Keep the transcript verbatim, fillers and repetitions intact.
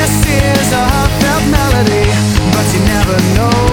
This is a heartfelt melody, but you never know